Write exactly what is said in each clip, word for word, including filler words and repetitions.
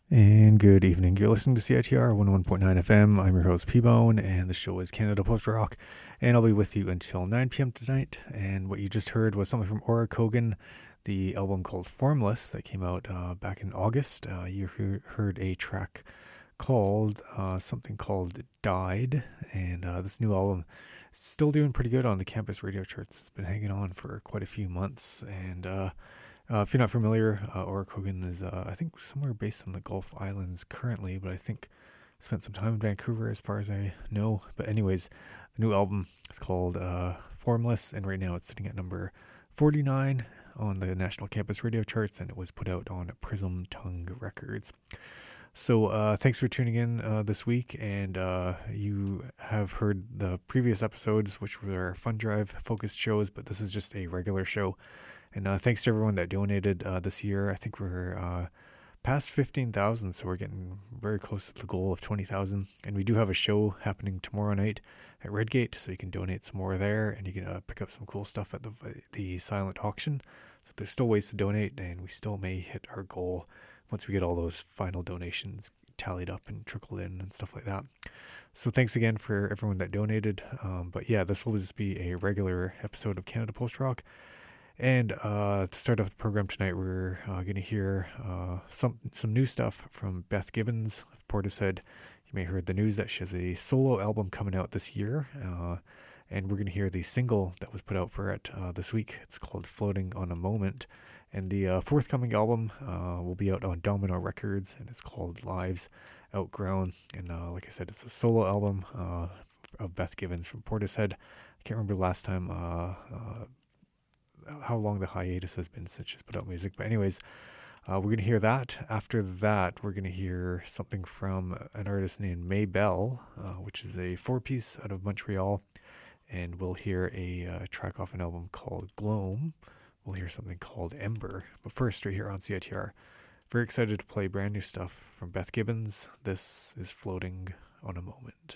And good evening. You're listening to C I T R one oh one point nine F M. I'm your host, P-Bone, and the show is Canada Post Rock. And I'll be with you until nine p.m. tonight. And what you just heard was something from Aura Kogan, the album called Formless that came out uh, back in August. Uh, you he- heard a track called uh, something called Died. And uh, this new album is still doing pretty good on the campus radio charts. It's been hanging on for quite a few months. And uh, Uh, if you're not familiar, uh, Aura Kogan is, uh, I think, somewhere based on the Gulf Islands currently, but I think spent some time in Vancouver as far as I know. But anyways, the new album is called uh, Formless, and right now it's sitting at number forty-nine on the National Campus Radio charts, and it was put out on Prism Tongue Records. So uh, thanks for tuning in uh, this week, and uh, you have heard the previous episodes, which were Fun Drive focused shows, but this is just a regular show. And uh, thanks to everyone that donated uh, this year. I think we're uh, past fifteen thousand, so we're getting very close to the goal of twenty thousand. And we do have a show happening tomorrow night at Redgate, so you can donate some more there, and you can uh, pick up some cool stuff at the the silent auction. So there's still ways to donate, and we still may hit our goal once we get all those final donations tallied up and trickled in and stuff like that. So thanks again for everyone that donated. Um, but yeah, this will just be a regular episode of Canada Post Rock. And uh, to start off the program tonight, we're uh, going to hear uh, some some new stuff from Beth Gibbons of Portishead. You may have heard the news that she has a solo album coming out this year. Uh, and we're going to hear the single that was put out for it uh, this week. It's called Floating on a Moment. And the uh, forthcoming album uh, will be out on Domino Records, and it's called Lives Outgrown. And uh, like I said, it's a solo album uh, of Beth Gibbons from Portishead. I can't remember the last time... Uh, uh, how long the hiatus has been since she's put out music. But anyways, uh, we're going to hear that. After that, we're going to hear something from an artist named Maybelle, uh, which is a four-piece out of Montreal. And we'll hear a uh, track off an album called Gloam. We'll hear something called Ember. But first, right here on C I T R, very excited to play brand new stuff from Beth Gibbons. This is Floating on a Moment.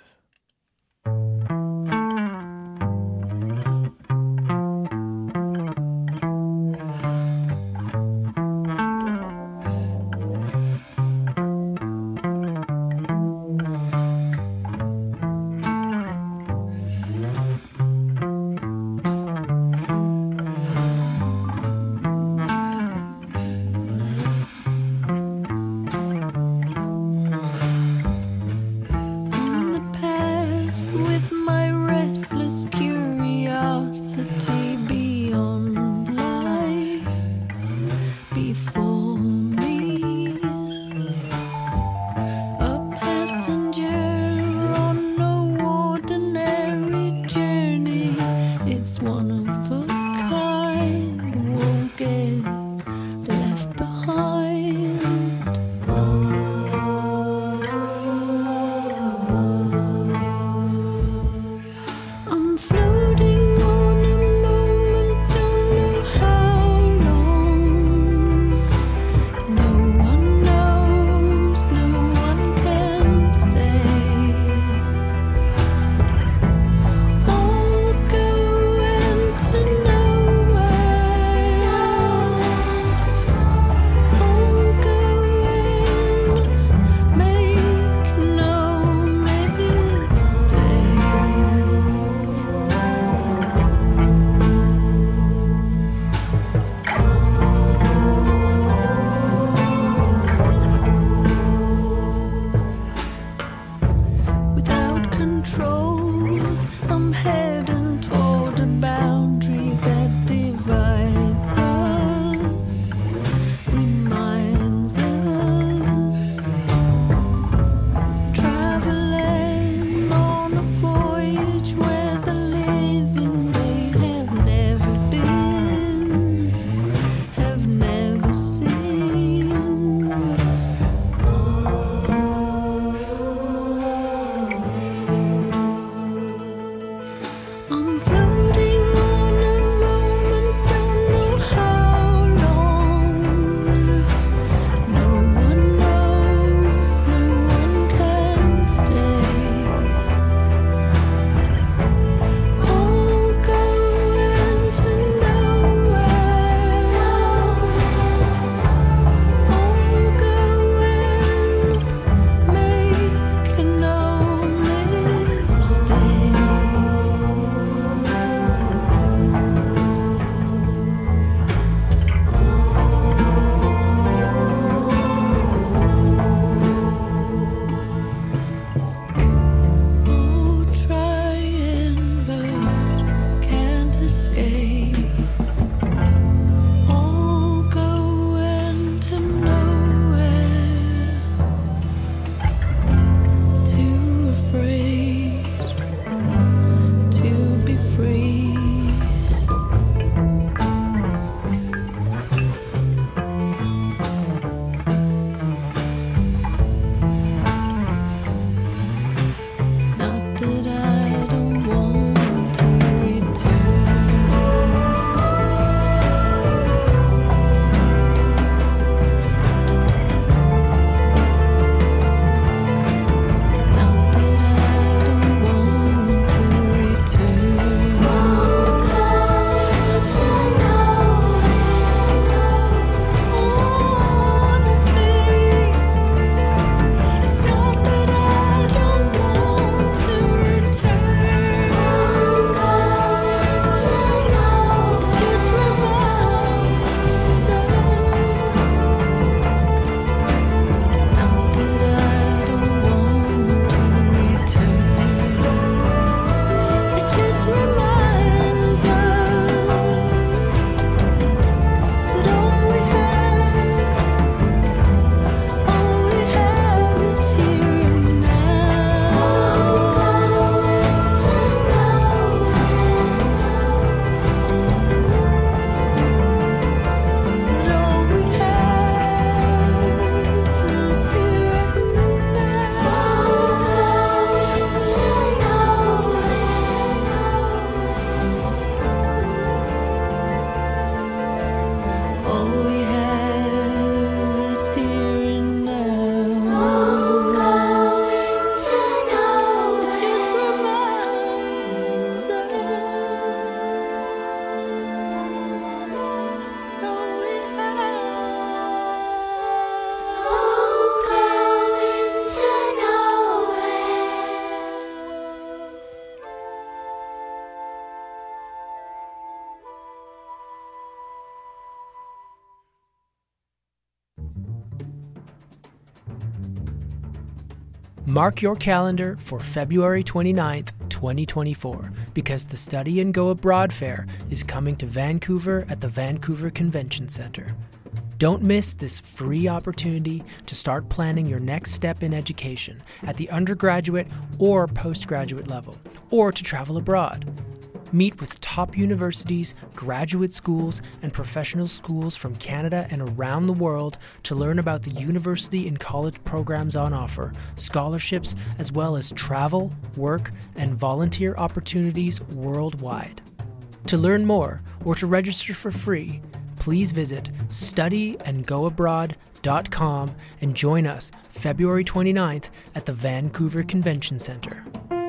Mark your calendar for February twenty-ninth, twenty twenty-four, because the Study and Go Abroad Fair is coming to Vancouver at the Vancouver Convention Centre. Don't miss this free opportunity to start planning your next step in education at the undergraduate or postgraduate level, or to travel abroad. Meet with top universities, graduate schools, and professional schools from Canada and around the world to learn about the university and college programs on offer, scholarships, as well as travel, work, and volunteer opportunities worldwide. To learn more or to register for free, please visit study and go abroad dot com and join us February twenty-ninth at the Vancouver Convention Centre.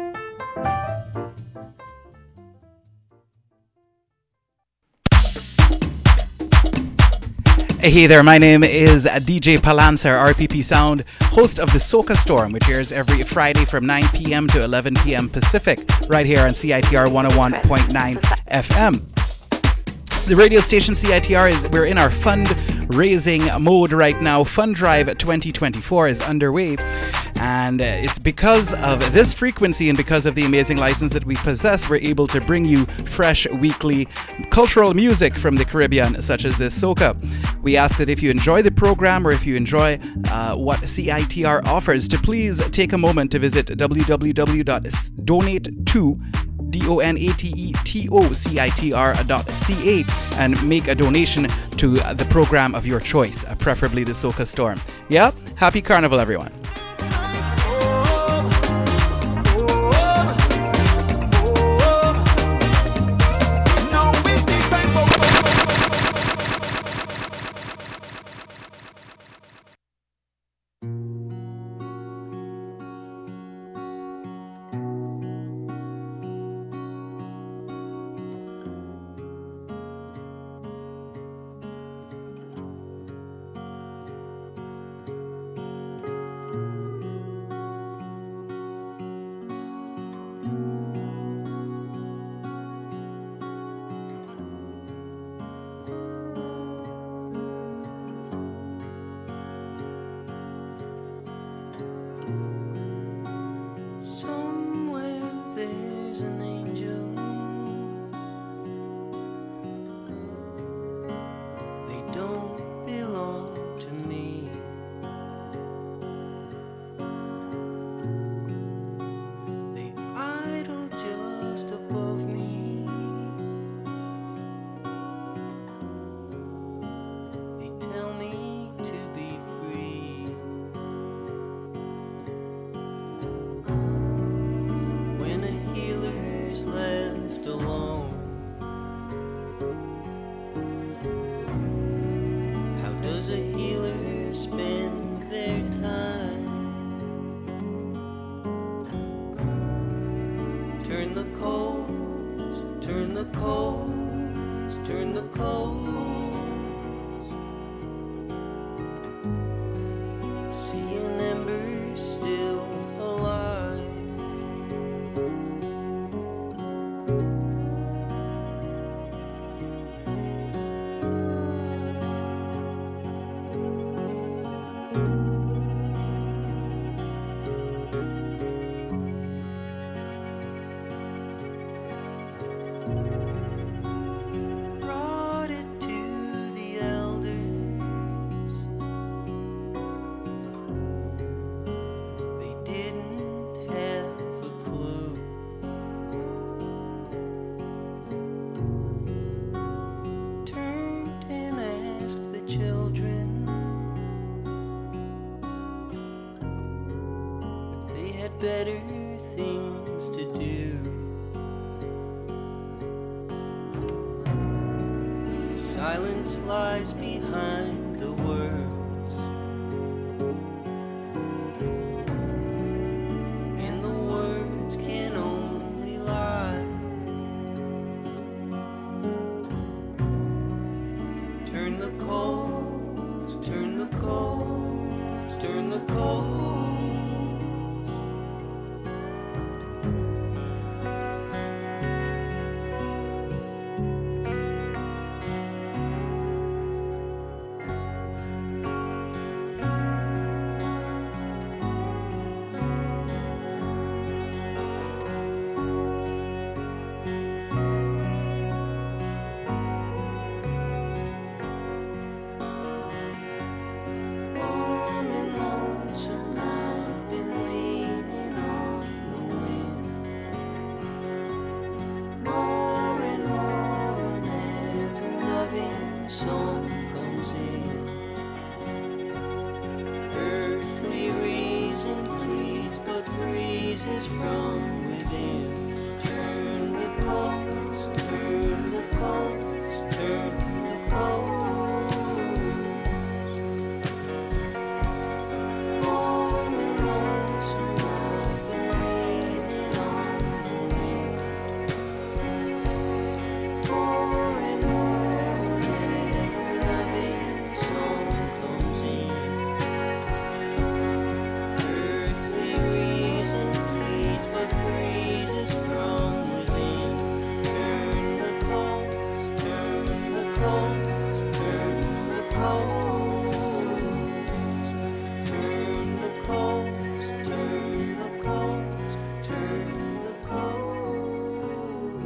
Hey there, my name is D J Palancer, R P P Sound, host of the Soca Storm, which airs every Friday from nine p.m. to eleven p.m. Pacific, right here on C I T R one oh one point nine F M. The radio station C I T R is, we're in our fundraising mode right now. Fund Drive twenty twenty-four is underway. And uh, it's because of this frequency and because of the amazing license that we possess, we're able to bring you fresh weekly cultural music from the Caribbean, such as this soca. We ask that if you enjoy the program or if you enjoy uh, what C I T R offers, to please take a moment to visit w w w dot donate to D O N A T E T O C I T R dot C A and make a donation to the program of your choice, uh, preferably the Soca Storm. Yeah, happy Carnival, everyone. Better things to do. Silence lies behind the words, and the words can only lie. Turn the coals, turn the coals, turn the coals. song comes in. Earthly reason pleads but freezes from within. Turn the coals, turn the coals, turn the coals. Warm and lonesome, I've been leaning on the wind. More and more, never loving song comes in. Earthly reason pleads but freezes from within. Turn the coals, turn the coals, turn the coals. Turn the coals, turn the coals, turn the coals.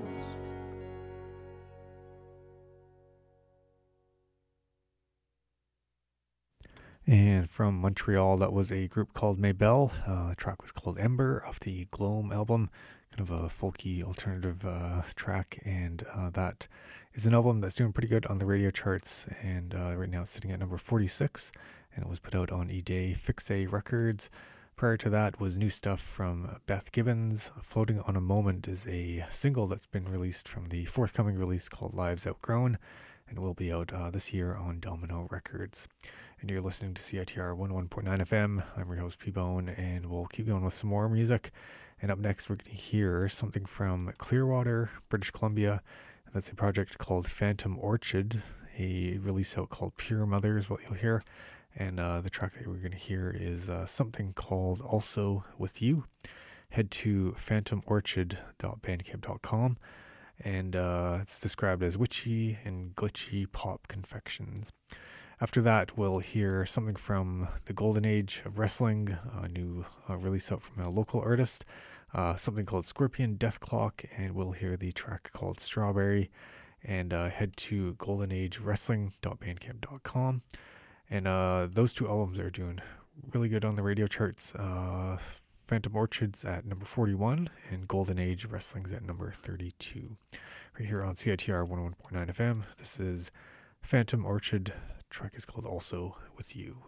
And from Montreal, that was a group called Maybelle. Uh, the track was called Ember off the Gloam album, kind of a folky alternative uh, track. And uh, that is an album that's doing pretty good on the radio charts. And uh, right now it's sitting at number forty-six, and it was put out on E-Day Fixe Records. Prior to that was new stuff from Beth Gibbons. Floating on a Moment is a single that's been released from the forthcoming release called Lives Outgrown, and will be out uh, this year on Domino Records. And you're listening to C I T R one oh one point nine F M. I'm your host, P-Bone, and we'll keep going with some more music. And up next, we're going to hear something from Clearwater, British Columbia. And that's a project called Phantom Orchid. A release out called Pure Mother is what you'll hear. And uh, the track that we're going to hear is uh, something called Also With You. Head to phantom orchid dot bandcamp dot com. And uh, it's described as witchy and glitchy pop confections. After that, we'll hear something from the Golden Age of Wrestling, a new uh, release out from a local artist, uh, something called Scorpion Death Clock, and we'll hear the track called Strawberry. And uh, head to golden age wrestling dot bandcamp dot com. And uh, those two albums are doing really good on the radio charts. Uh, Phantom Orchid's at number forty-one, and Golden Age Wrestling's at number thirty-two. Right here on C I T R one oh one point nine F M, this is Phantom Orchid. Track is called Also With You.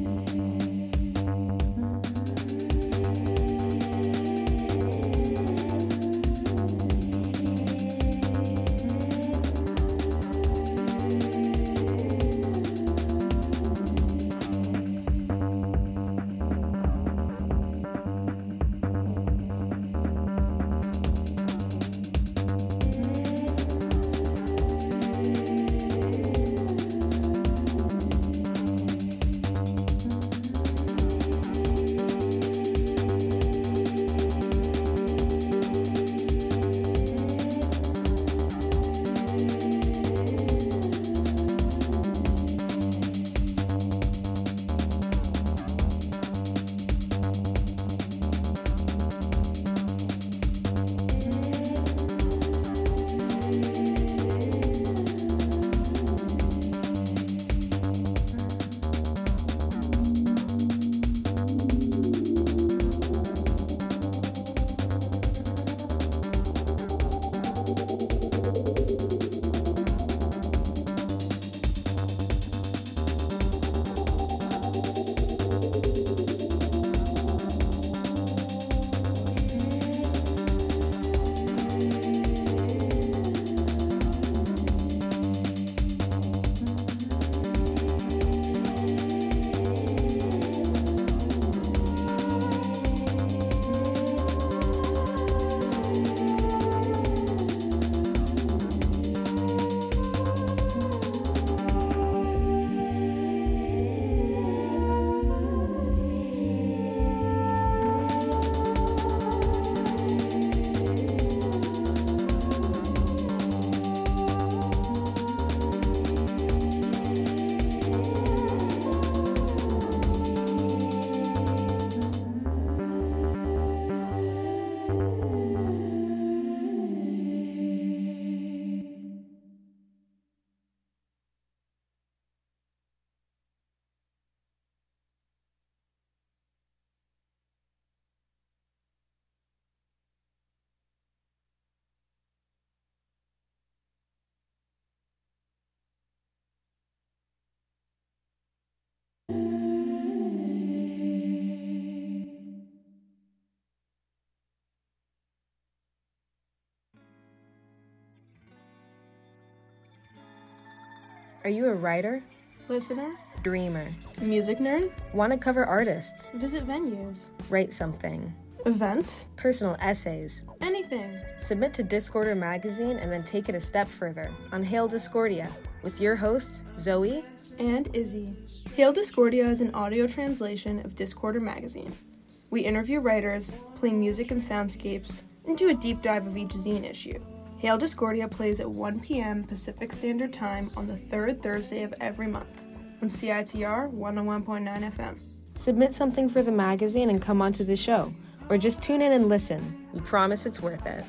Thank Are you a writer? Listener? Dreamer? Music nerd? Want to cover artists? Visit venues? Write something? Events? Personal essays? Anything. Submit to Discorder magazine and then take it a step further on Hail Discordia with your hosts, Zoe and Izzy. Hail Discordia is an audio translation of Discorder magazine. We interview writers, play music and soundscapes, and do a deep dive of each zine issue. Hail Discordia plays at one p.m. Pacific Standard Time on the third Thursday of every month on C I T R one oh one point nine F M. Submit something for the magazine and come onto the show, or just tune in and listen. We promise it's worth it.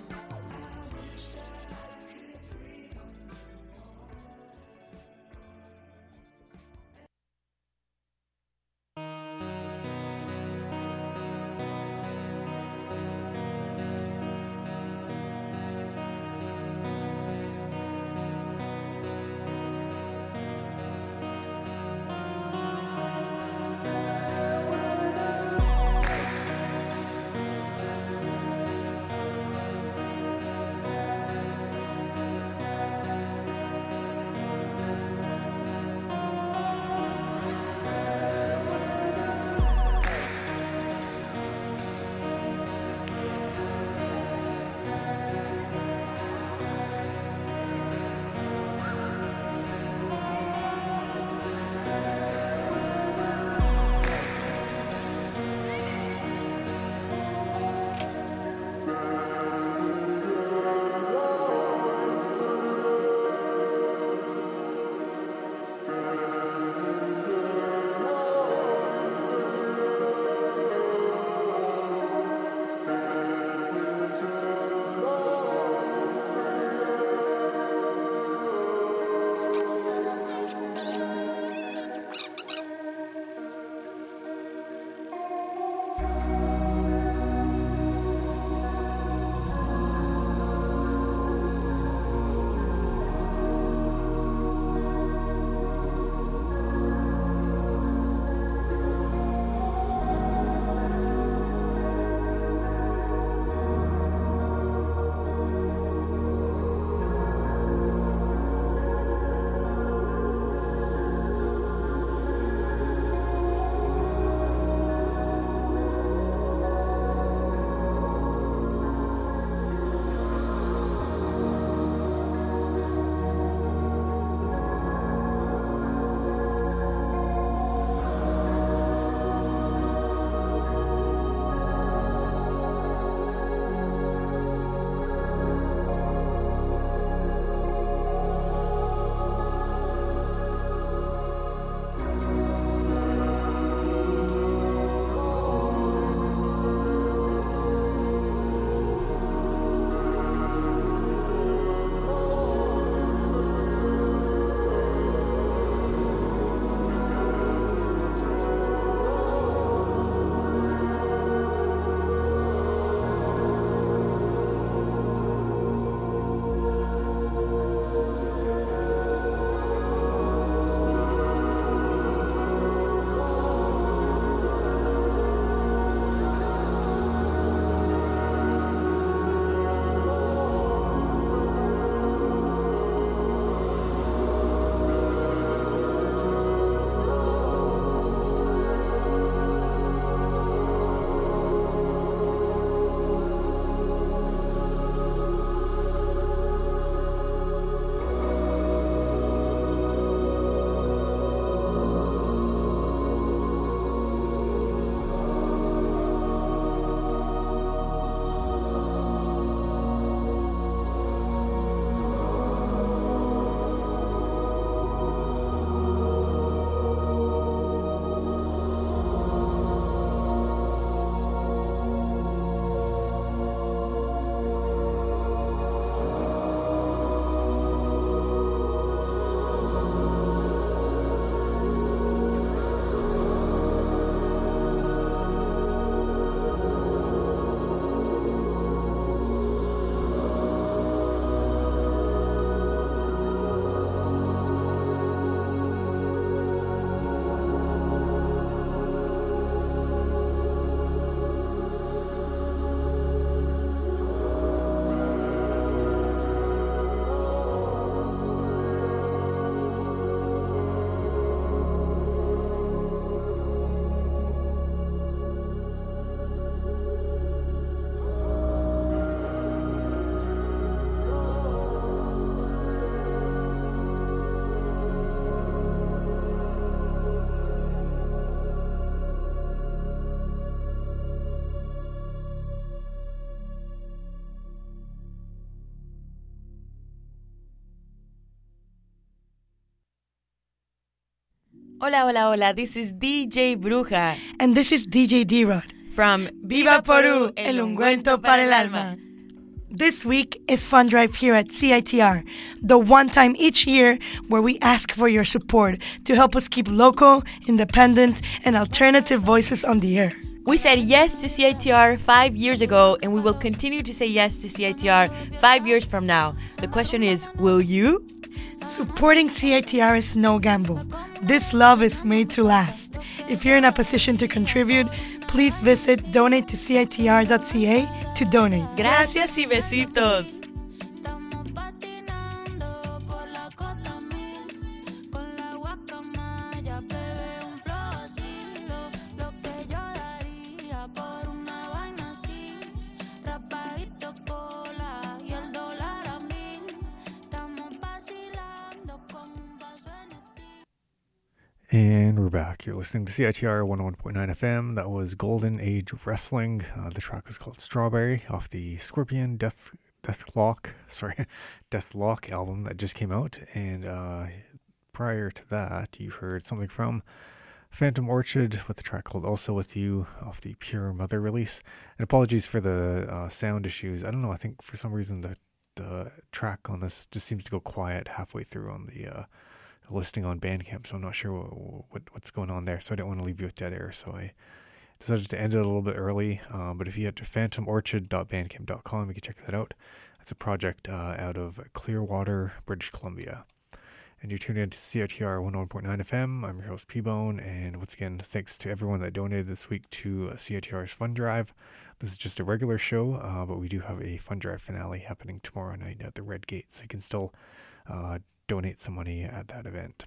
Hola, hola, hola. This is D J Bruja. And this is D J D-Rod. From Viva Perú, el ungüento para el alma. This week is Fun Drive here at C I T R, the one time each year where we ask for your support to help us keep local, independent, and alternative voices on the air. We said yes to C I T R five years ago, and we will continue to say yes to C I T R five years from now. The question is, will you? Supporting C I T R is no gamble. This love is made to last. If you're in a position to contribute, please visit donate to C I T R dot C A to donate. Gracias y besitos. And we're back. You're listening to C I T R one oh one point nine F M. That was Golden Age Wrestling. Uh, the track was called Strawberry off the Scorpion Death Deathlock, sorry, Deathlock album that just came out. And uh, prior to that, you heard something from Phantom Orchard with the track called Also With You off the Pure Mother release. And apologies for the uh, sound issues. I don't know. I think for some reason the the track on this just seems to go quiet halfway through on the Uh, listing on Bandcamp, so I'm not sure what, what what's going on there, so I didn't want to leave you with dead air, so I decided to end it a little bit early. Um, but if you head to phantom orchard dot bandcamp dot com, you can check that out. It's a project uh, out of Clearwater, British Columbia. And you're tuned in to C I T R one oh one point nine F M. I'm your host P-Bone, and once again, thanks to everyone that donated this week to uh, C I T R's Fun Drive. This is just a regular show, uh, but we do have a Fun Drive finale happening tomorrow night at the Red Gate, so you can still uh, donate some money at that event.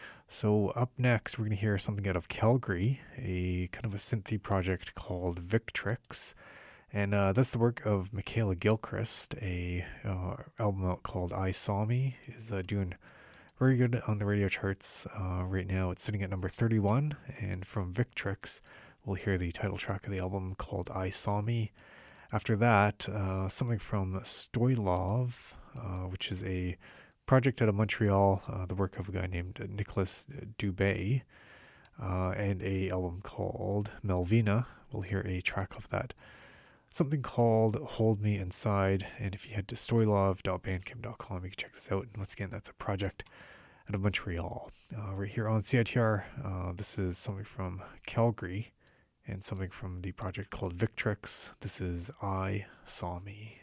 So up next, we're going to hear something out of Calgary, a kind of a synthy project called Victrix. And uh, that's the work of Michaela Gilchrist. A uh, album out called I Saw Me is uh, doing very good on the radio charts uh, right now. It's sitting at number thirty-one. And from Victrix, we'll hear the title track of the album called I Saw Me. After that, uh, something from Stoylov, uh, which is a project out of Montreal, uh, the work of a guy named Nicholas Dubé, uh, and a album called Melvina. We'll hear a track of that. Something called Hold Me Inside, and if you head to stoylov dot bandcamp dot com, you can check this out. And once again, that's a project out of Montreal. Uh, right here on C I T R, uh, this is something from Calgary, and something from the project called Victrix. This is I Saw Me.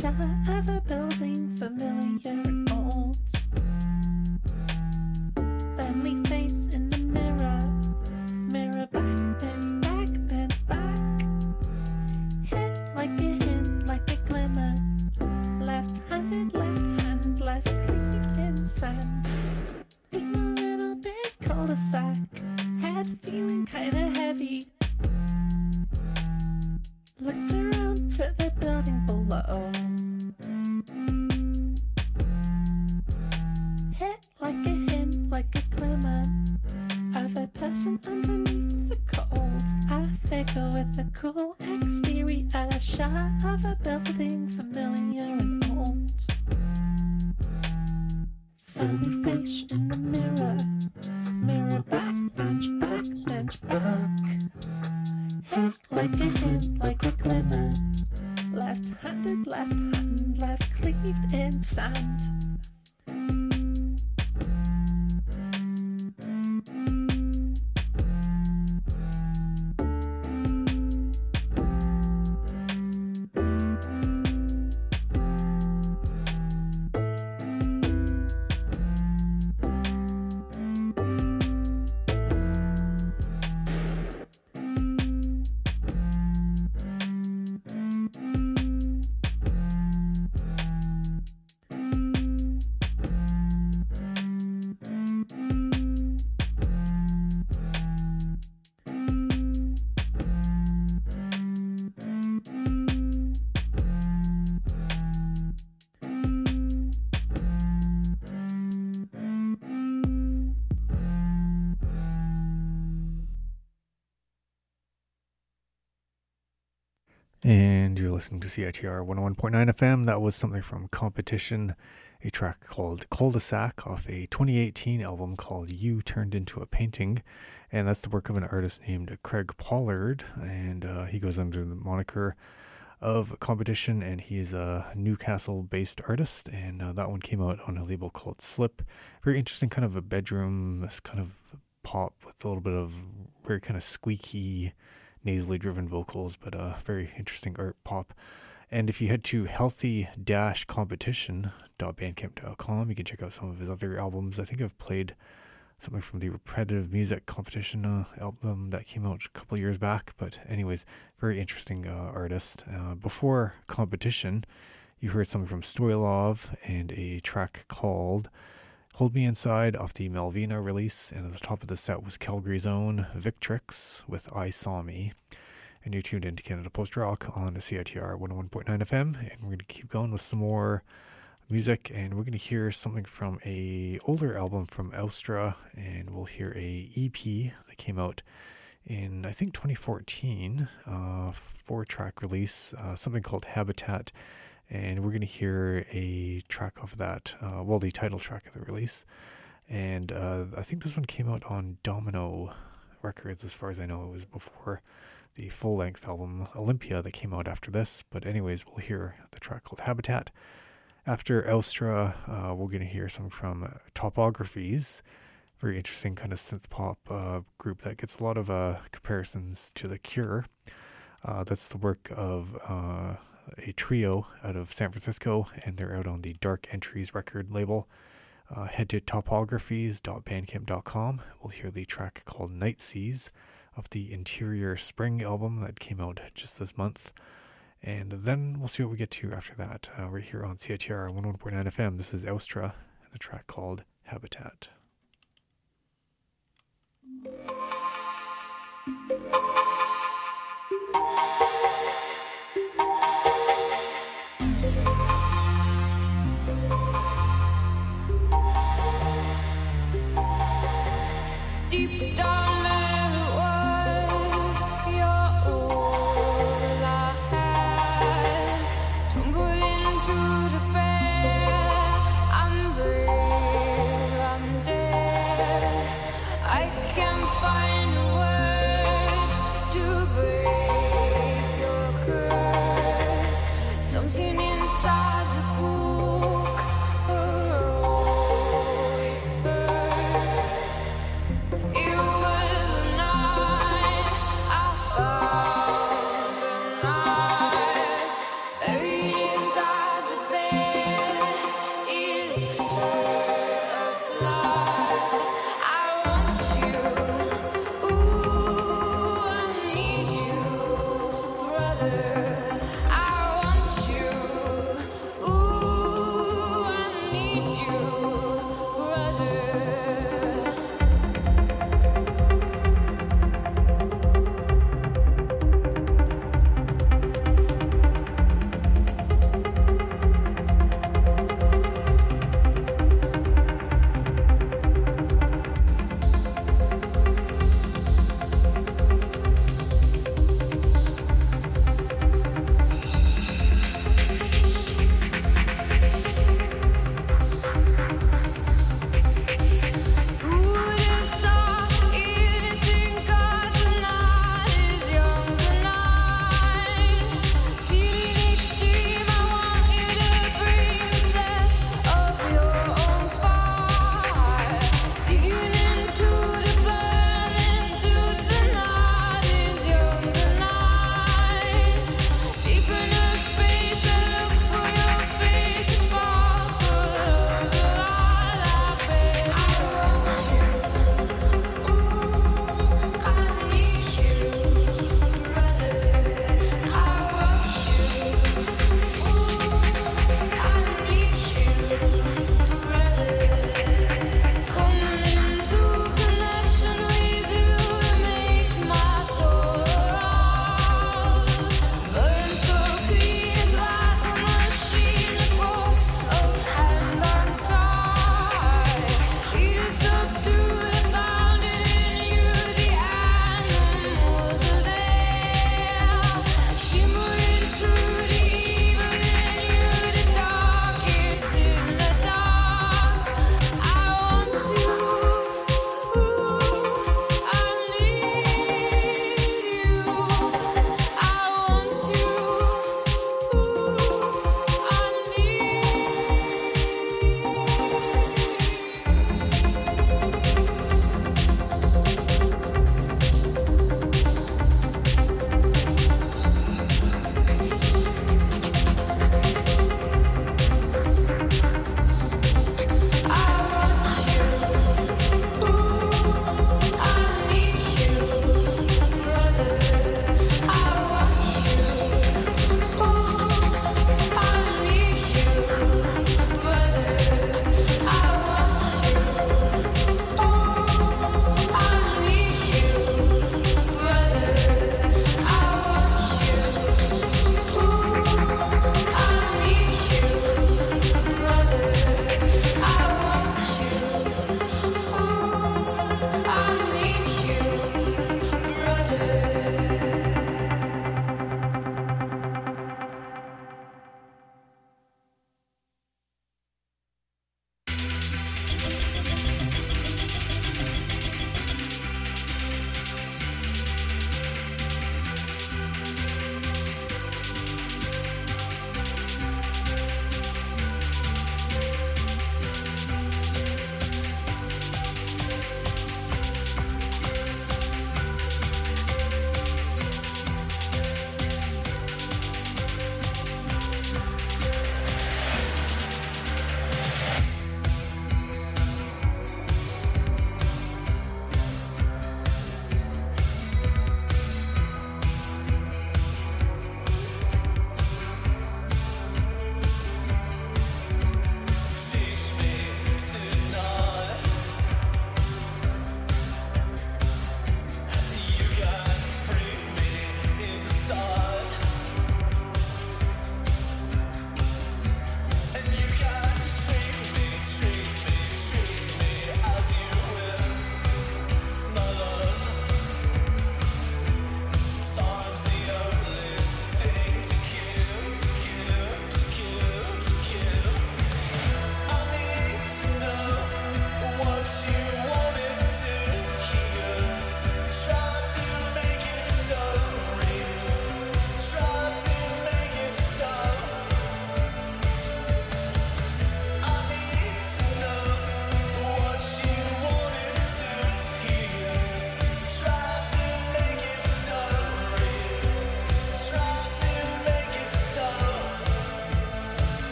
shot of a building familiar and old. Family face in the mirror, mirror back, bent back, bent back. Hit like a hint, like a glimmer. Left-handed, left hand, left cleaved in sand. Been a little bit cul-de-sac, head feeling kinda heavy. Looked around to the building below. Hit like a hint, like a glimmer of a person underneath the cold. A figure with a cool exterior, a shot of a building familiar and old. Family face in the mirror, mirror back, bench back, bench back. Hit like a hint, like a glimmer. Left-handed, left hand, left cleaved in sand. And you're listening to C I T R one oh one point nine F M. That was something from Competition, a track called Cul-de-sac off a twenty eighteen album called You Turned Into a Painting. And that's the work of an artist named Craig Pollard. And uh, he goes under the moniker of Competition, and he's a Newcastle-based artist. And uh, that one came out on a label called Slip. Very interesting, kind of a bedroom, kind of pop with a little bit of very kind of squeaky, nasally driven vocals, but uh, very interesting art pop. And if you head to healthy dash competition dot bandcamp dot com, you can check out some of his other albums. I think I've played something from the Repetitive Music Competition uh, album that came out a couple of years back. But anyways, very interesting uh, artist. Uh, before Competition, you heard something from Stoylov and a track called Hold Me Inside off the Malvina release, and at the top of the set was Calgary's own Victrix with I Saw Me. And you're tuned into Canada Post Rock on the C I T R one oh one point nine F M, and we're going to keep going with some more music, and we're going to hear something from a older album from Austra, and we'll hear a E P that came out in, I think, twenty fourteen, uh, four-track release, uh, something called Habitat. And we're going to hear a track off of that, uh, well, the title track of the release. And uh, I think this one came out on Domino Records, as far as I know. It was before the full-length album Olympia that came out after this. But anyways, we'll hear the track called Habitat. After Elstra, uh, we're going to hear something from Topographies, very interesting kind of synth-pop uh, group that gets a lot of uh, comparisons to The Cure. Uh, that's the work of uh, a trio out of San Francisco, and they're out on the Dark Entries record label. Uh, head to topographies dot bandcamp dot com. We'll hear the track called Night Seas of the Interior Spring album that came out just this month. And then we'll see what we get to after that. Uh, right here on C I T R one oh one point nine F M. This is Austra and a track called Habitat. Deep down there was you're all I had. Tumble into the bed. I'm brave, I'm dead. I can't find words to break your curse. Something inside the book, heroic birth. You were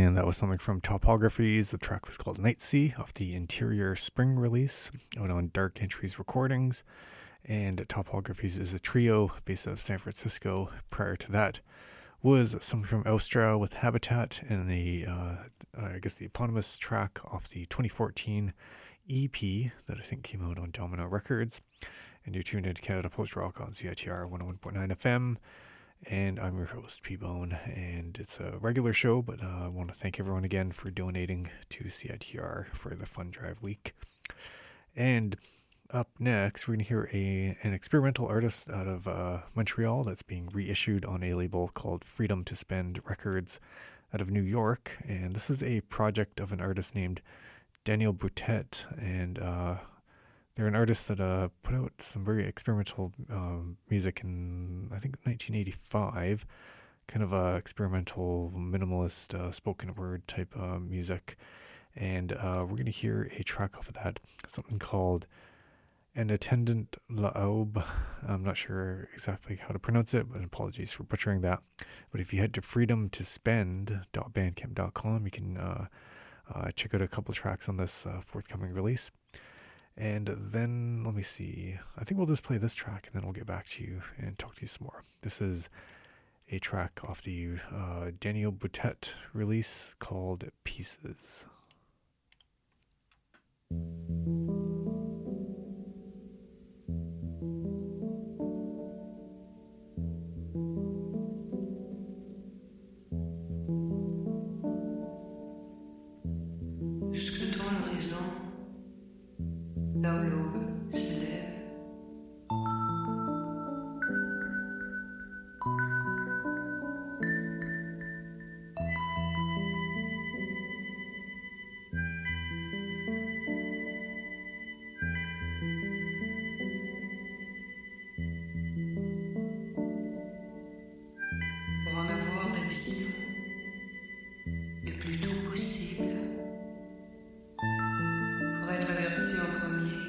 and that was something from Topographies. The track was called Night Sea off the Interior Spring release out on Dark Entries Recordings. And Topographies is a trio based out of San Francisco. Prior to that was something from Austra with Habitat and the, uh, I guess, the eponymous track off the twenty fourteen E P that I think came out on Domino Records. And you're tuned into Canada Post Rock on C I T R one oh one point nine F M. And I'm your host, P-Bone, and it's a regular show, but uh, I want to thank everyone again for donating to C I T R for the Fund Drive Week. And up next, we're going to hear a an experimental artist out of uh, Montreal that's being reissued on a label called Freedom to Spend Records out of New York. And this is a project of an artist named Daniel Boutet, and uh, they're an artist that uh, put out some very experimental um, music in, I think, nineteen eighty-five, kind of uh, experimental, minimalist, uh, spoken word type uh, music. And uh, we're going to hear a track off of that, something called An Attendant L'Aube. I'm not sure exactly how to pronounce it, but apologies for butchering that. But if you head to freedom to spend dot bandcamp dot com, you can uh, uh, check out a couple tracks on this uh, forthcoming release. And then, let me see, I think we'll just play this track and then we'll get back to you and talk to you some more. This is a track off the uh, Daniel Boutet release called Pieces. Jusque dans l'horizon, là où l'aube s'élève. Pour en avoir la vision le plus tôt possible. Pour être averti en premier,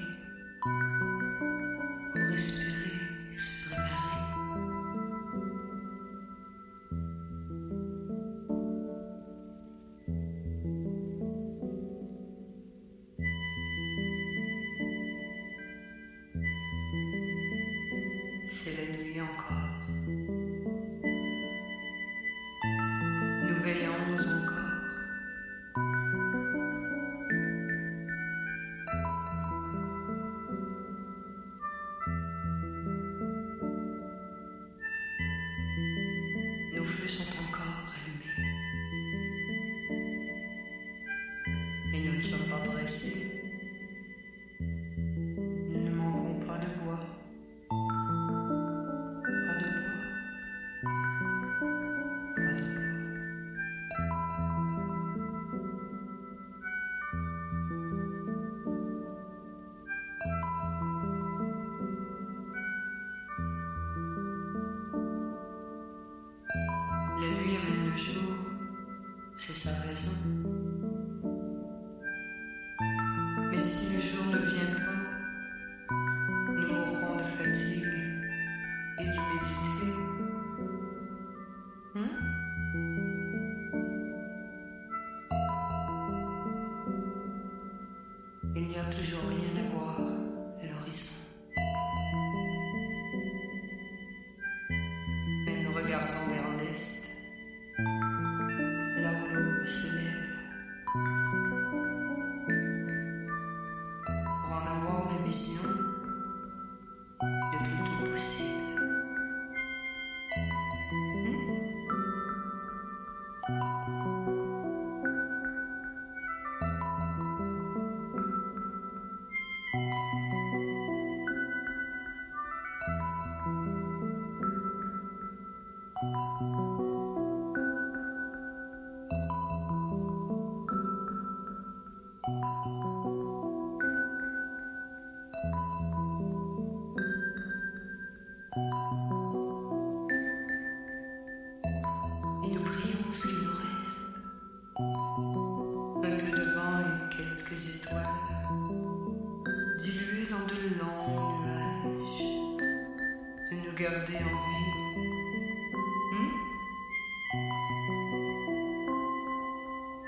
pour respirer et se préparer. C'est la nuit encore. Nous veillons encore. Nos feux sont encore allumés. Et nous ne sommes pas pressés. Nous ne manquons pas de bois. Pas de bois. Pas de bois. La nuit amène le jour, c'est sa raison. Mais si le jour ne vient pas, nous mourrons de fatigue et d'humidité. Hein? Il n'y a toujours rien à voir à l'horizon. Mais nous regardons vers l'est, là où l'aube se lève, pour en avoir la vision le plus tôt possible. Hmm? Et nous prions ce qu'il nous reste. Un peu de vent et quelques étoiles, diluées dans de longs nuages, de nous garder en vie. Hmm?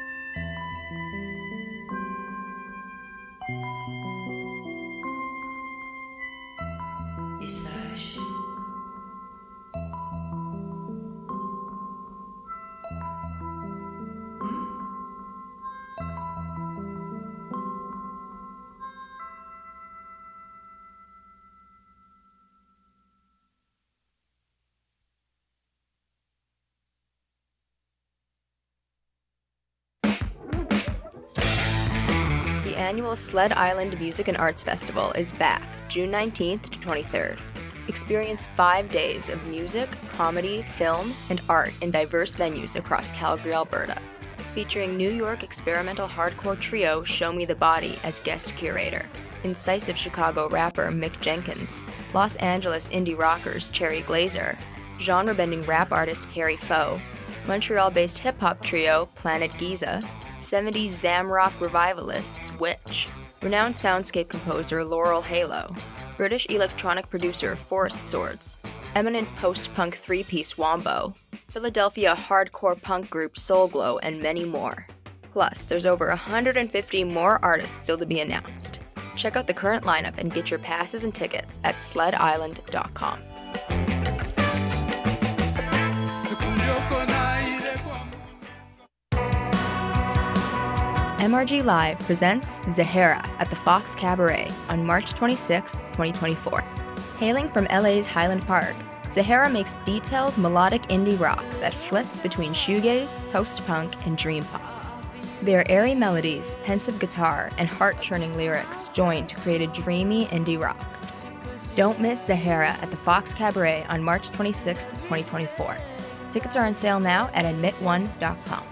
annual Sled Island Music and Arts Festival is back, June nineteenth to twenty-third. Experience five days of music, comedy, film, and art in diverse venues across Calgary, Alberta. Featuring New York experimental hardcore trio Show Me the Body as guest curator, incisive Chicago rapper Mick Jenkins, Los Angeles indie rockers Cherry Glazer, genre-bending rap artist Carrie Foe, Montreal-based hip-hop trio Planet Giza, seventies Zamrock revivalists Witch, renowned soundscape composer Laurel Halo, British electronic producer Forest Swords, eminent post-punk three-piece Wombo, Philadelphia hardcore punk group Soul Glow, and many more. Plus, there's over one hundred fifty more artists still to be announced. Check out the current lineup and get your passes and tickets at sled island dot com. M R G Live presents Zahara at the Fox Cabaret on March twenty-sixth, twenty twenty-four. Hailing from L A's Highland Park, Zahara makes detailed melodic indie rock that flits between shoegaze, post-punk, and dream pop. Their airy melodies, pensive guitar, and heart-churning lyrics join to create a dreamy indie rock. Don't miss Zahara at the Fox Cabaret on March twenty-sixth, twenty twenty-four. Tickets are on sale now at admit one dot com.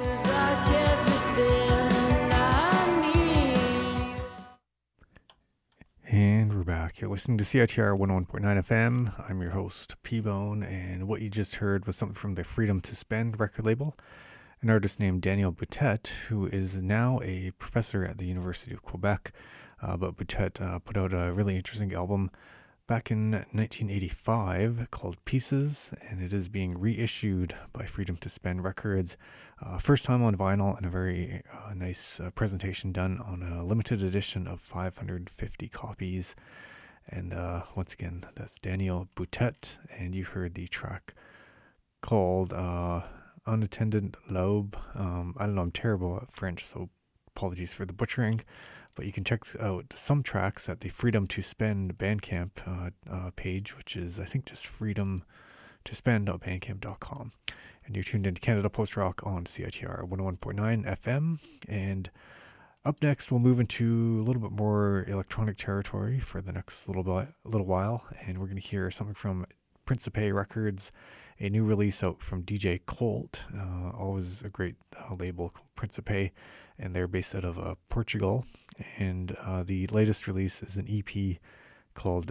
And we're back. You're listening to C I T R one oh one point nine F M. I'm your host, P-Bone, and what you just heard was something from the Freedom to Spend record label. An artist named Daniel Boutet, who is now a professor at the University of Quebec. Uh, but Boutet uh, put out a really interesting album back in nineteen eighty-five called Pieces, and it is being reissued by Freedom to Spend Records. Uh, first time on vinyl, and a very uh, nice uh, presentation done on a limited edition of five hundred fifty copies. And uh, once again, that's Daniel Boutet, and you heard the track called uh, Unattended Lobe. Um, I don't know, I'm terrible at French, so apologies for the butchering. But you can check out some tracks at the Freedom to Spend Bandcamp uh, uh, page, which is, I think, just freedom to spend dot bandcamp dot com. And you're tuned into Canada Post Rock on C I T R one oh one point nine F M. And up next, we'll move into a little bit more electronic territory for the next little bit, little while. And we're going to hear something from Principe Records, a new release out from D J Colt. Uh, always a great uh, label, Principe. And they're based out of uh, Portugal. And uh, the latest release is an E P called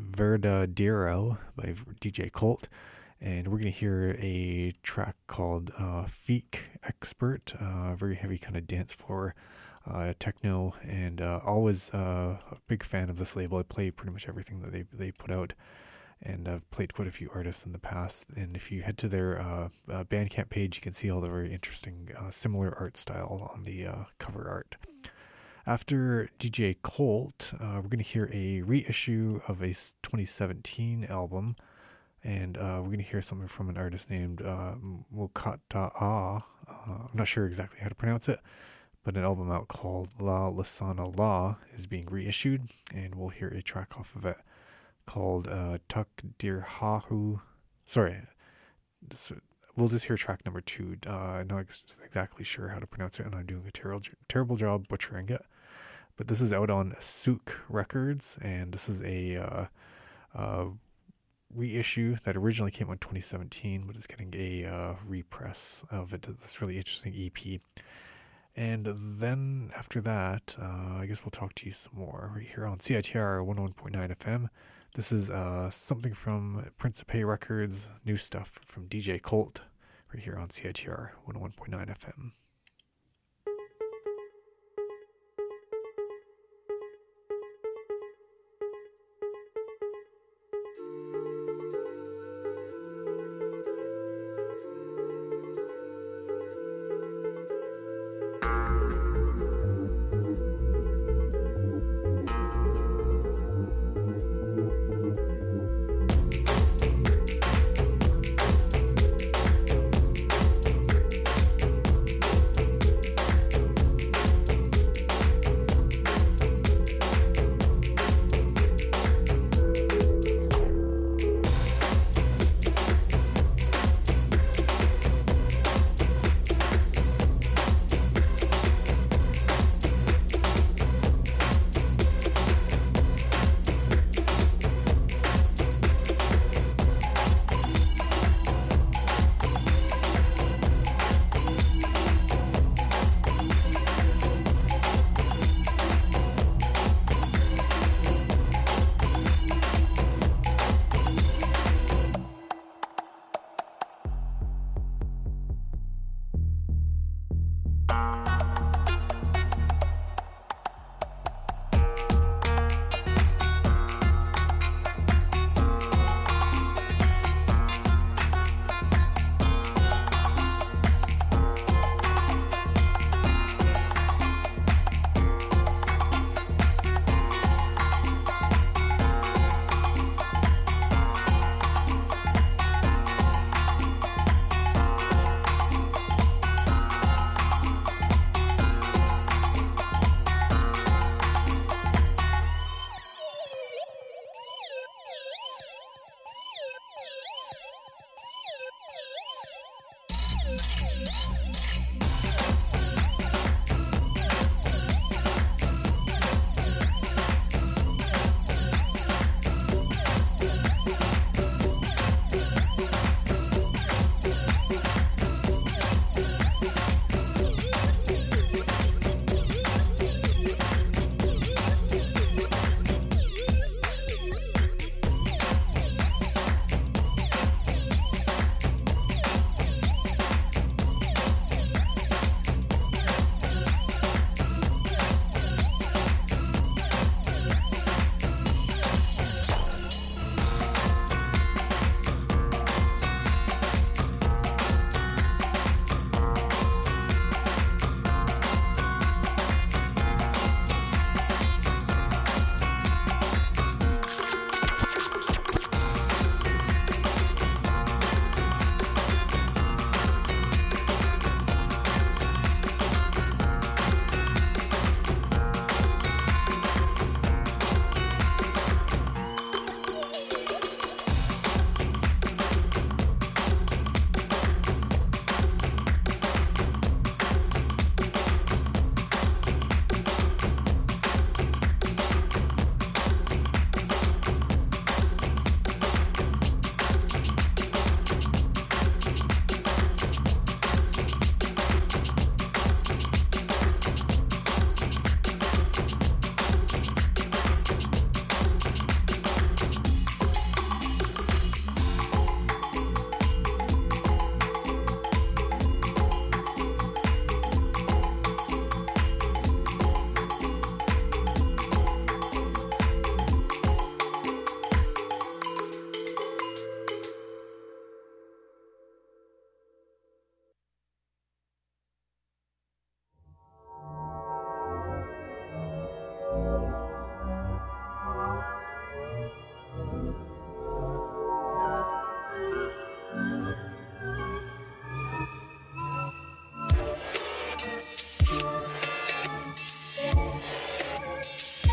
Verdadeiro by D J Colt. And we're going to hear a track called uh, Feek Expert, uh, very heavy kind of dance floor uh, techno. And uh, always uh, a big fan of this label. I play pretty much everything that they, they put out. And I've played quite a few artists in the past. And if you head to their uh, uh, Bandcamp page, you can see all the very interesting uh, similar art style on the uh, cover art. After D J Colt, uh, we're going to hear a reissue of a twenty seventeen album. And uh, we're going to hear something from an artist named uh, Mukata'a. Uh, I'm not sure exactly how to pronounce it. But an album out called La Lasana La is being reissued. And we'll hear a track off of it called uh, Takdirhahu. Sorry, we'll just hear track number two. Uh, I'm not ex- exactly sure how to pronounce it, and I'm doing a terrible, terrible job butchering it. But this is out on Souk Records, and this is a uh, uh, reissue that originally came out in twenty seventeen, but is getting a uh, repress of it. This really interesting E P. And then after that, uh, I guess we'll talk to you some more right here on C I T R one oh one point nine F M. This is uh, something from Principe Records, new stuff from D J Colt, right here on C I T R one oh one point nine F M.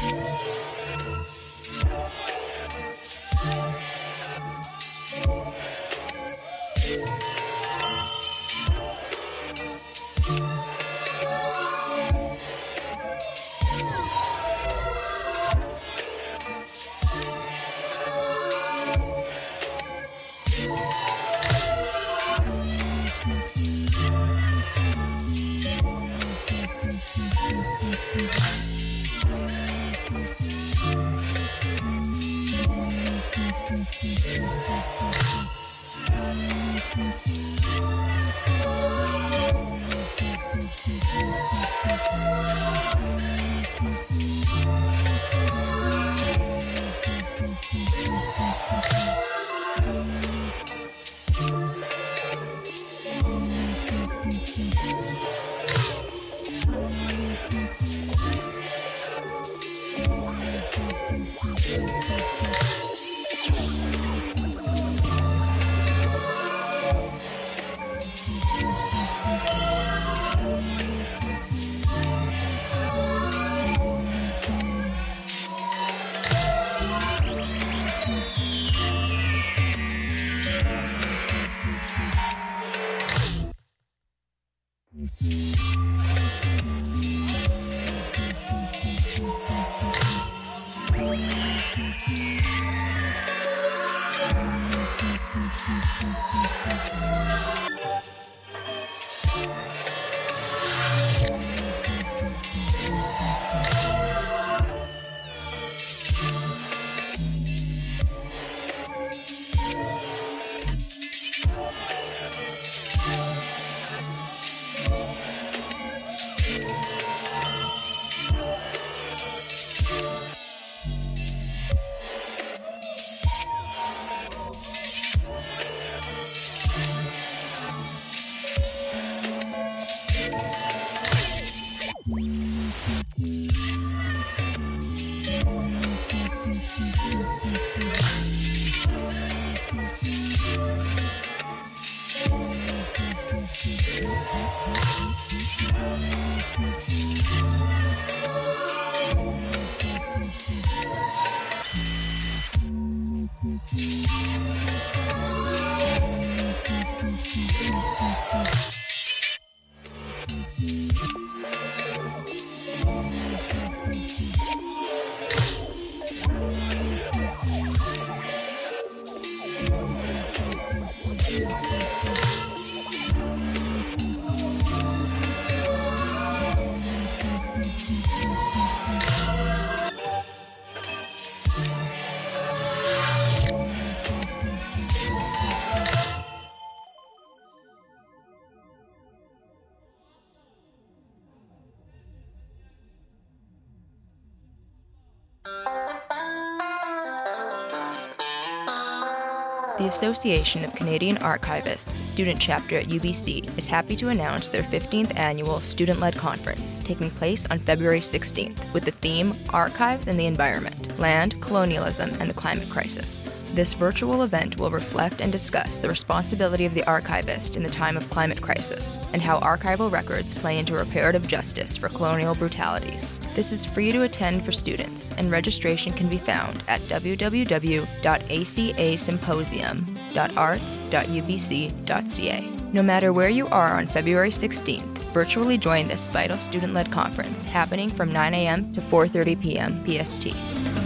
The Association of Canadian Archivists student chapter at U B C is happy to announce their fifteenth annual student-led conference taking place on February sixteenth with the theme Archives and the Environment, Land, Colonialism, and the Climate Crisis. This virtual event will reflect and discuss the responsibility of the archivist in the time of climate crisis and how archival records play into reparative justice for colonial brutalities. This is free to attend for students, and registration can be found at w w w dot a c a symposium dot arts dot u b c dot c a. No matter where you are on February sixteenth, virtually join this vital student-led conference happening from nine a m to four thirty p m P S T.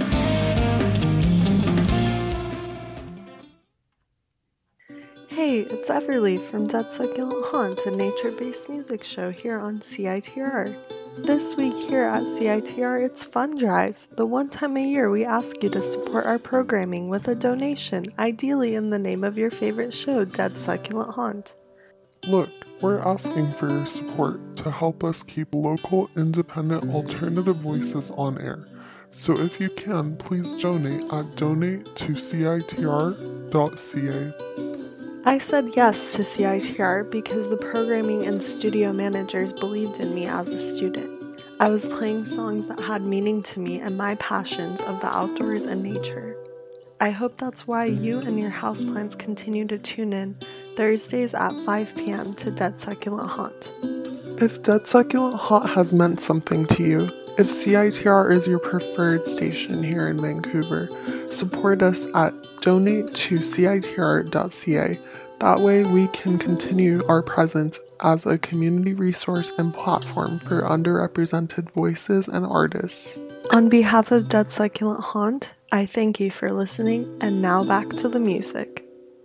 Hey, it's Everly from Dead Succulent Haunt, a nature-based music show here on C I T R. This week here at C I T R, it's Fun Drive, the one time a year we ask you to support our programming with a donation, ideally in the name of your favorite show, Dead Succulent Haunt. Look, we're asking for your support to help us keep local, independent, alternative voices on air. So if you can, please donate at donate to c i t r dot c a. I said yes to C I T R because the programming and studio managers believed in me as a student. I was playing songs that had meaning to me and my passions of the outdoors and nature. I hope that's why you and your houseplants continue to tune in Thursdays at five p m to Dead Succulent Haunt. If Dead Succulent Haunt has meant something to you, If C I T R is your preferred station here in Vancouver, support us at donate to C I T R dot C A. That way we can continue our presence as a community resource and platform for underrepresented voices and artists. On behalf of Dead Succulent Haunt, I thank you for listening, and now back to the music.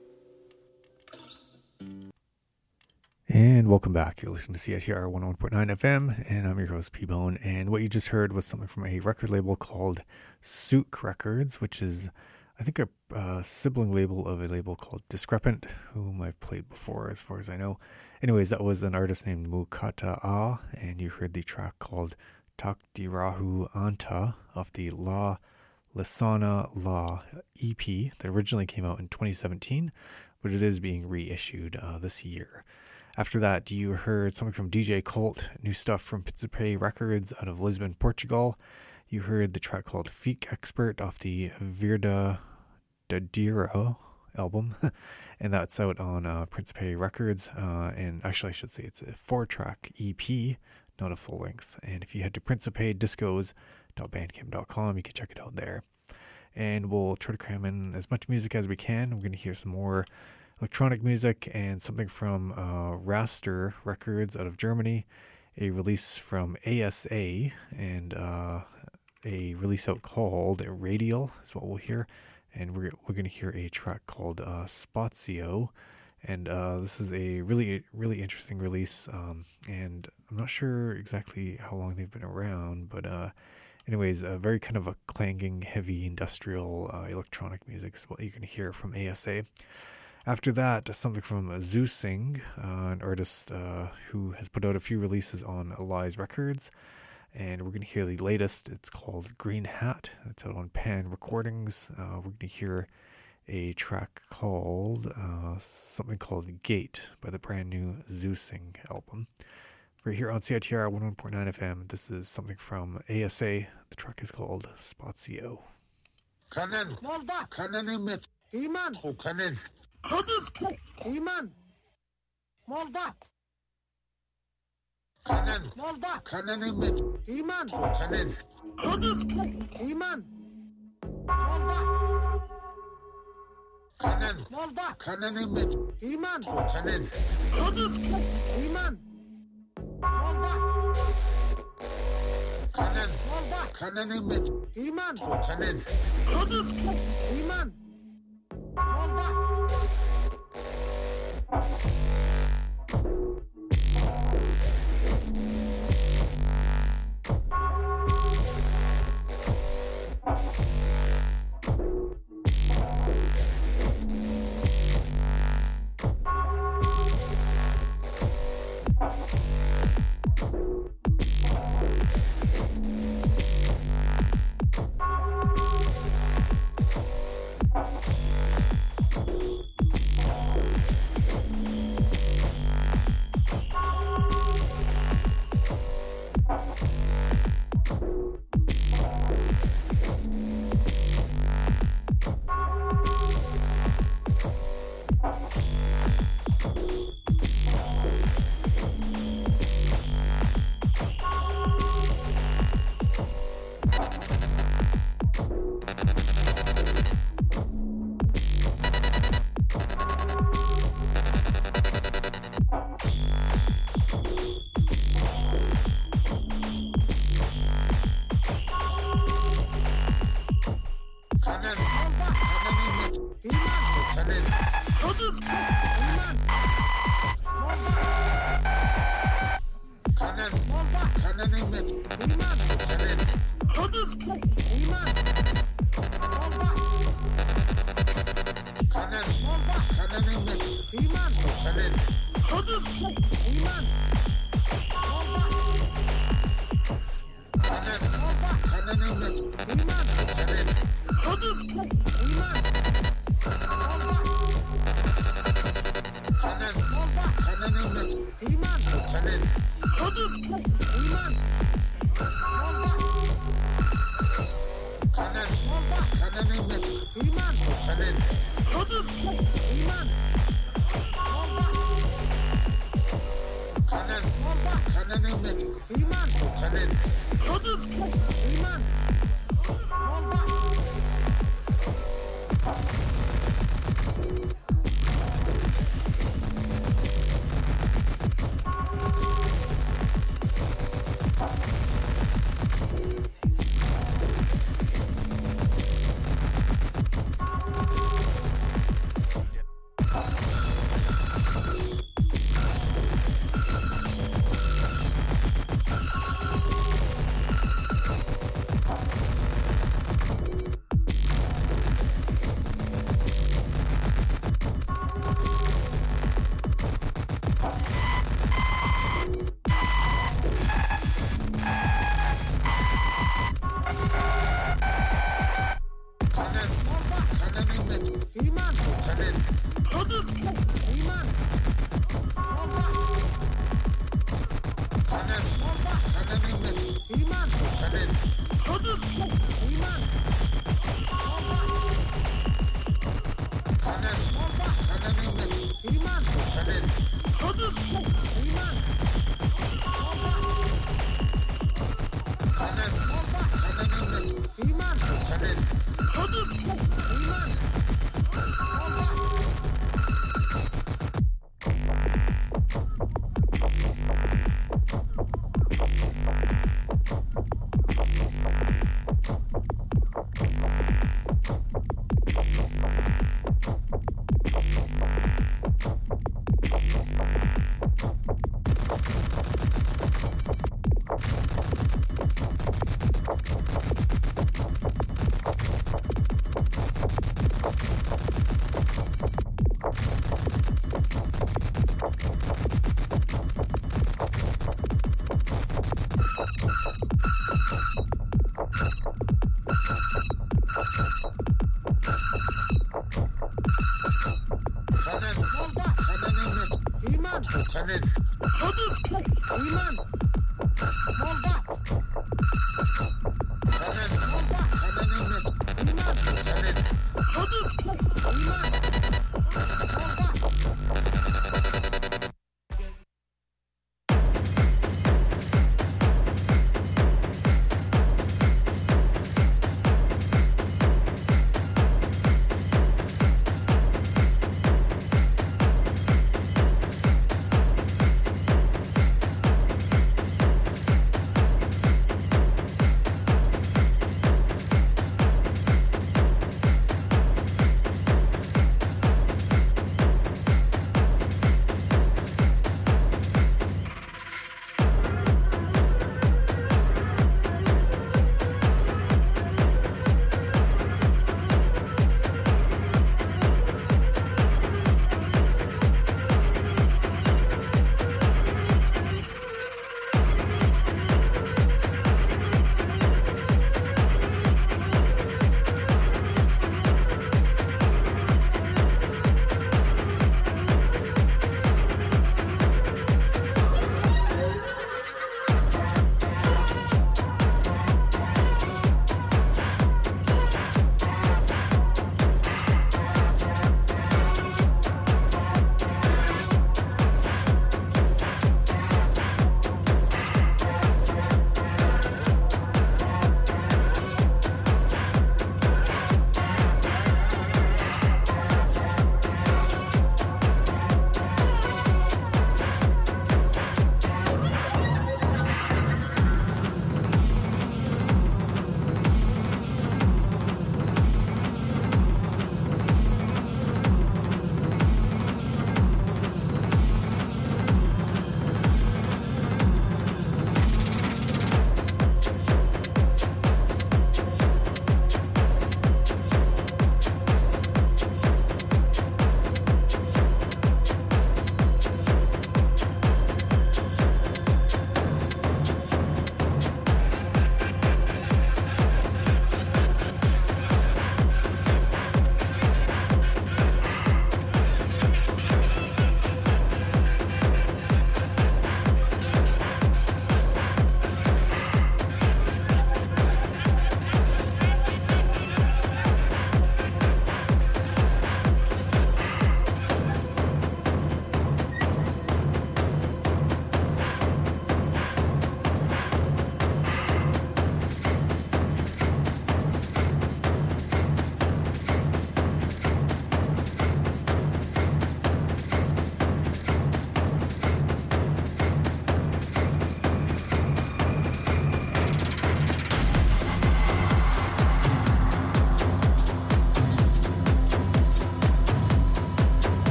And welcome back. You're listening to C I T R one oh one point nine F M, and I'm your host, P-Bone. And what you just heard was something from a record label called Souk Records, which is, I think, a uh, sibling label of a label called Discrepant, whom I've played before, as far as I know. Anyways, that was an artist named Mukata Ah, and you heard the track called Takdirahu Anta off the La Lisana La E P that originally came out in twenty seventeen, but it is being reissued uh, this year. After that, you heard something from D J Colt, new stuff from Pizzipe Records out of Lisbon, Portugal. You heard the track called Feek Expert off the Virda Dadiro album, and that's out on uh, Principe Records. Uh, and actually, I should say it's a four-track E P, not a full length. And if you head to principe discos dot bandcamp dot com, you can check it out there. And we'll try to cram in as much music as we can. We're going to hear some more electronic music and something from uh, Raster Records out of Germany, a release from A S A, and uh, a release out called Radial is what we'll hear. And we're we're going to hear a track called uh, Spazio. And uh, this is a really, really interesting release. Um, and I'm not sure exactly how long they've been around, but uh, anyways, a very kind of a clanging, heavy industrial uh, electronic music is what you're going to hear from A S A. After that, something from Zusing, uh, an artist uh, who has put out a few releases on Elize Records. And we're going to hear the latest. It's called Green Hat. It's out on Pan Recordings. Uh, we're going to hear a track called, uh, something called Gate by the brand new Zusing album. We're here on C I T R one oh one point nine F M. This is something from A S A. The track is called Spazio. Kanen. Kanen mit. Iman. Oh, Kanen. Iman. Moldat. Kanen. Moldat. Kanen mit. Iman. Kanen. Iman. Moldat. Kanen. Moldat. Kanen mit. Iman. Kanen. Iman. Moldat. Kanen. Moldat. Kanen mit. Iman. Kanen. Iman. Moldat. Iman. Kanen mit. Iman. Kanen. Hadi. Iman.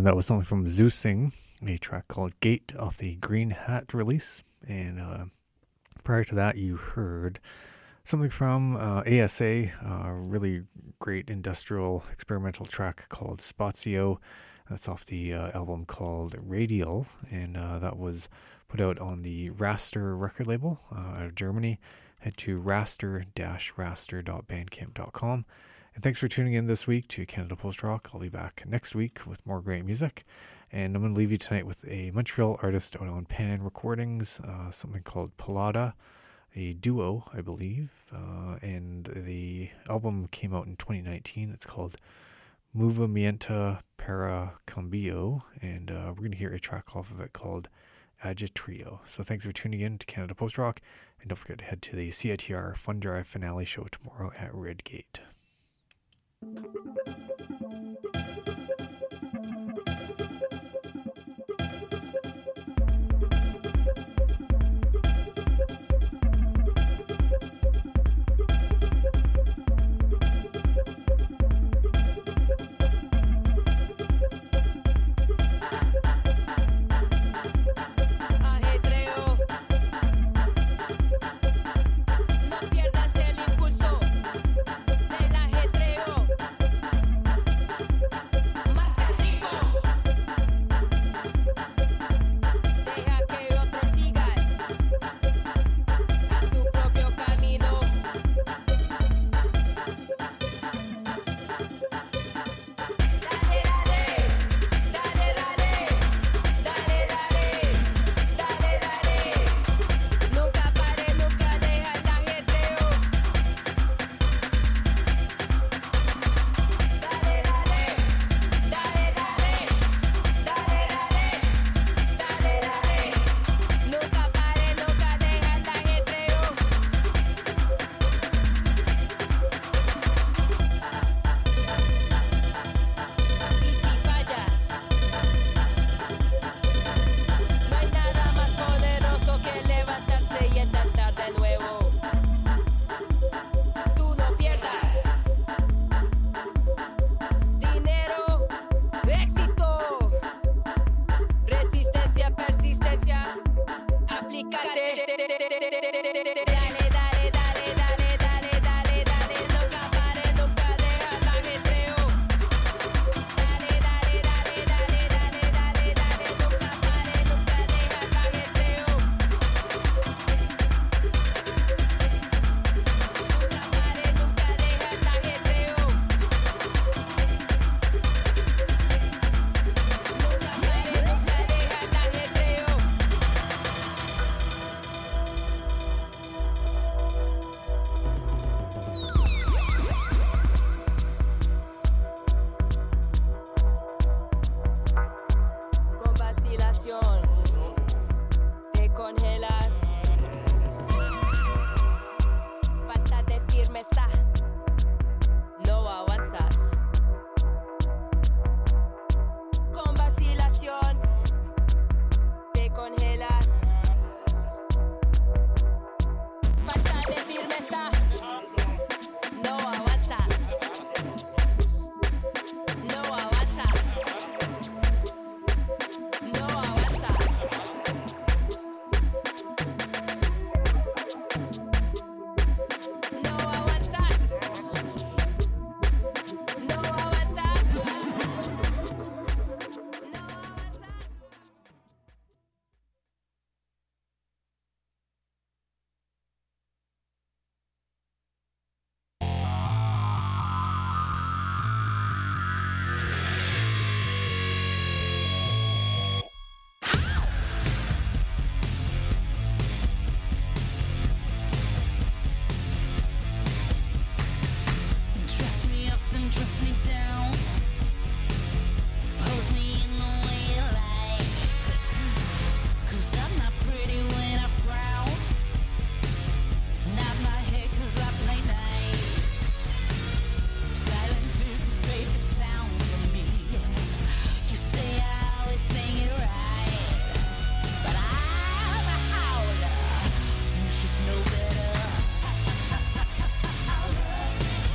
And that was something from Zeusing, a track called Gate off the Green Hat release. And uh, prior to that, you heard something from uh, A S A, a really great industrial experimental track called Spazio. That's off the uh, album called Radial, and uh, that was put out on the Raster record label uh, out of Germany. Head to raster dash raster dot bandcamp dot com. And thanks for tuning in this week to Canada Post Rock. I'll be back next week with more great music. And I'm going to leave you tonight with a Montreal artist out on Pan Recordings, uh, something called Palada, a duo, I believe. Uh, and the album came out in twenty nineteen. It's called Movimiento para Cambio, and uh, we're going to hear a track off of it called Agitrio. So thanks for tuning in to Canada Post Rock, and don't forget to head to the C I T R Fun Drive finale show tomorrow at Red Gate.